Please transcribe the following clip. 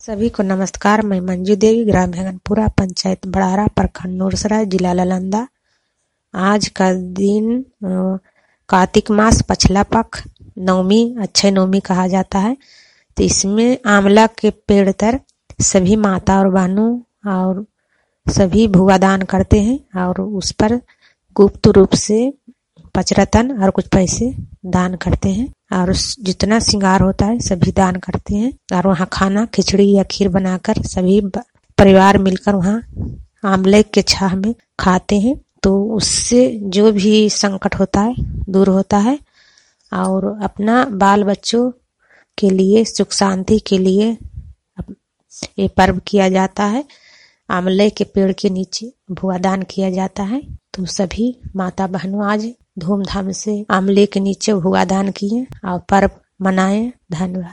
सभी को नमस्कार। मैं मंजू देवी, ग्राम हेगनपुरा, पंचायत बड़ारा, प्रखंड नूरसराय, जिला नालंदा। आज का दिन कार्तिक मास पछला पख नवमी, अक्षय नवमी कहा जाता है। तो इसमें आंवला के पेड़ तर सभी माता और बहनों और सभी भुआ दान करते हैं और उस पर गुप्त रूप से पचरतन और कुछ पैसे दान करते हैं और जितना श्रृंगार होता है सभी दान करते हैं। और वहाँ खाना खिचड़ी या खीर बनाकर सभी परिवार मिलकर वहाँ आंवले के छाह में खाते हैं। तो उससे जो भी संकट होता है दूर होता है और अपना बाल बच्चों के लिए सुख शांति के लिए ये पर्व किया जाता है। आंवले के पेड़ के नीचे भुआ दान किया जाता है। तो सभी माता बहनों आज धूमधाम से आंवले के नीचे भुआ दान किए और पर्व मनाएं। धन्यवाद।